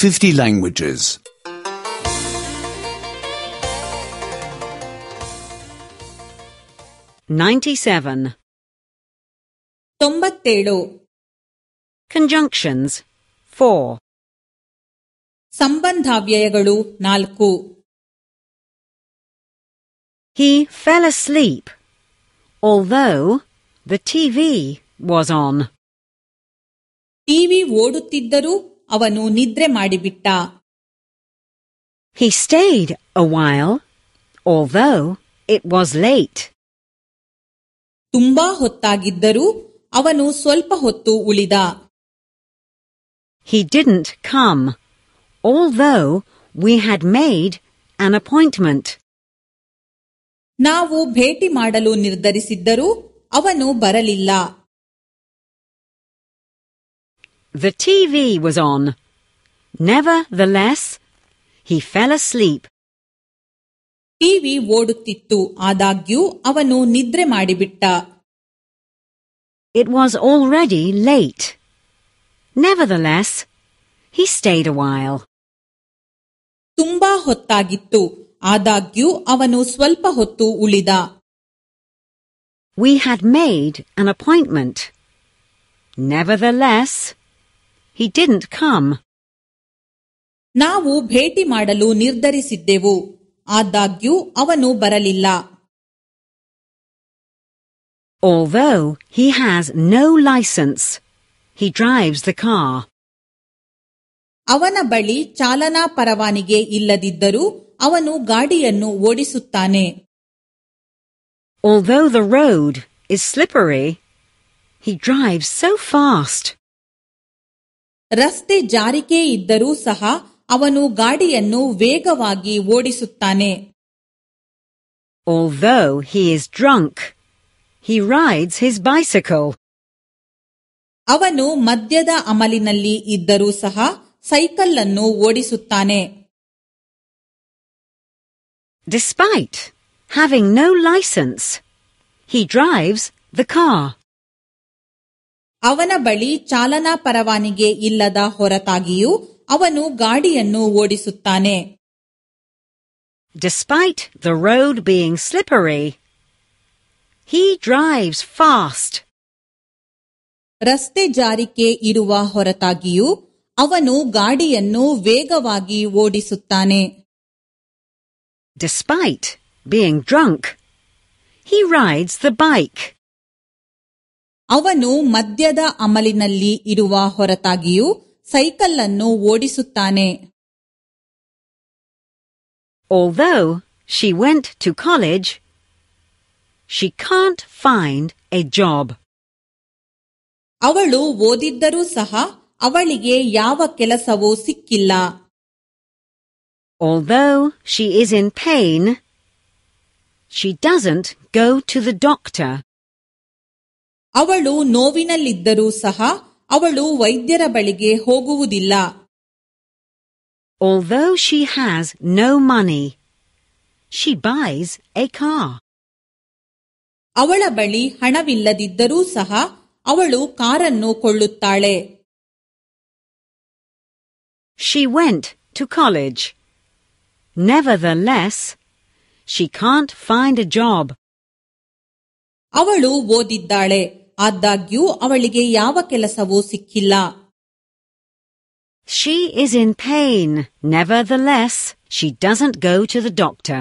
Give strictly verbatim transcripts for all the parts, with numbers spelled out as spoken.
fifty languages. ninety-seven. ತೊಂಬತ್ತೇಳು. Conjunctions four. ಸಂಬಂಧಾವ್ಯಯಗಳು ನಾಲ್ಕು. He fell asleep, although the T V was on. TV ಓಡುತ್ತಿದ್ದರೂ ಅವನು ನಿದ್ರೆ ಮಾಡಿಬಿಟ್ಟ. He stayed a while, although it was late. ತುಂಬಾ ಹೊತ್ತಾಗಿದ್ದರೂ ಅವನು ಸ್ವಲ್ಪ ಹೊತ್ತು ಉಳಿದ. He didn't come, although we had made an appointment. ನಾವು ಭೇಟಿ ಮಾಡಲು ನಿರ್ಧರಿಸಿದ್ದರೂ ಅವನು ಬರಲಿಲ್ಲ. The T V was on. Nevertheless, he fell asleep. TV ಓಡುತ್ತಿತ್ತು, ಆದಾಗ್ಯೂ ಅವನು ನಿದ್ರೆ ಮಾಡಿಬಿಟ್ಟ. It was already late. Nevertheless, he stayed a while. ತುಂಬಾ ಹೊತ್ತಾಗಿತ್ತು, ಆದಾಗ್ಯೂ ಅವನು ಸ್ವಲ್ಪ ಹೊತ್ತು ಉಳಿದ. We had made an appointment. Nevertheless, he didn't come. ನಾವು ಭೇಟಿ ಮಾಡಲು ನಿರ್ಧರಿಸಿದ್ದೆವು, ಆದಾಗ್ಯೂ ಅವನು ಬರಲಿಲ್ಲ. Although he has no license, he drives the car. ಅವನ ಬಳಿ ಚಾಲನಾ ಪರವಾನಿಗೆ ಇಲ್ಲದಿದ್ದರೂ ಅವನು ಗಾಡಿಯನ್ನು ಓಡಿಸುತ್ತಾನೆ. Although the road is slippery, he drives so fast. ರಸ್ತೆ ಜಾರಿಕೆ ಇದ್ದರೂ ಸಹ ಅವನು ಗಾಡಿಯನ್ನು ವೇಗವಾಗಿ ಓಡಿಸುತ್ತಾನೆ. Although he is drunk, he rides his bicycle. ಅವನು ಮದ್ಯದ ಅಮಲಿನಲ್ಲಿ ಇದ್ದರೂ ಸಹ ಸೈಕಲ್ ಅನ್ನು ಓಡಿಸುತ್ತಾನೆ. Despite having no license, he drives the car. ಅವನ ಬಳಿ ಚಾಲನಾ ಪರವಾನಿಗೆ ಇಲ್ಲದ ಹೊರತಾಗಿಯೂ ಅವನು ಗಾಡಿಯನ್ನು ಓಡಿಸುತ್ತಾನೆ. Despite the road being slippery, he drives fast. ರಸ್ತೆ ಜಾರಿಕೆ ಇರುವ ಹೊರತಾಗಿಯೂ ಅವನು ಗಾಡಿಯನ್ನು ವೇಗವಾಗಿ ಓಡಿಸುತ್ತಾನೆ. Despite being drunk, he rides the bike. ಅವನು ಮದ್ಯದ ಅಮಲಿನಲ್ಲಿ ಇರುವ ಹೊರತಾಗಿಯೂ ಸೈಕಲ್ ಅನ್ನು ಓಡಿಸುತ್ತಾನೆ. Although she went to college, she can't find a job. ಅವಳು ಓದಿದ್ದರೂ ಸಹ ಅವಳಿಗೆ ಯಾವ ಕೆಲಸವೂ ಸಿಕ್ಕಿಲ್ಲ. Although she is in pain, she doesn't go to the doctor. ಅವಳು ನೋವಿನಲ್ಲಿದ್ದರೂ ಸಹ ಅವಳು ವೈದ್ಯರ ಬಳಿಗೆ ಹೋಗುವುದಿಲ್ಲ. Although she has no money, she buys a car. ಅವಳ ಬಳಿ ಹಣವಿಲ್ಲದಿದ್ದರೂ ಸಹ ಅವಳು ಕಾರನ್ನು ಕೊಳ್ಳುತ್ತಾಳೆ. She went to college. Nevertheless, she can't find a job. ಅವಳು ಓದಿದ್ದಾಳೆ, ಆದಾಗ್ಯೂ ಅವಳಿಗೆ ಯಾವ ಕೆಲಸವೂ ಸಿಕ್ಕಿಲ್ಲ. She is in pain. Nevertheless, she doesn't go to the doctor.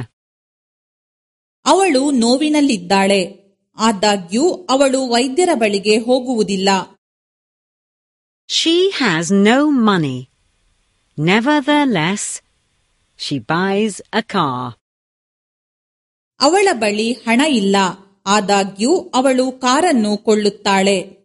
ಅವಳು ನೋವಿನಲ್ಲಿದ್ದಾಳೆ, ಆದಾಗ್ಯೂ ಅವಳು ವೈದ್ಯರ ಬಳಿಗೆ ಹೋಗುವುದಿಲ್ಲ. She has no money. Nevertheless, she buys a car. ಅವಳ ಬಳಿ ಹಣ ಇಲ್ಲ, ಆದಾಗ್ಯೂ ಅವಳು ಕಾರನ್ನು ಕೊಳ್ಳುತ್ತಾಳೆ.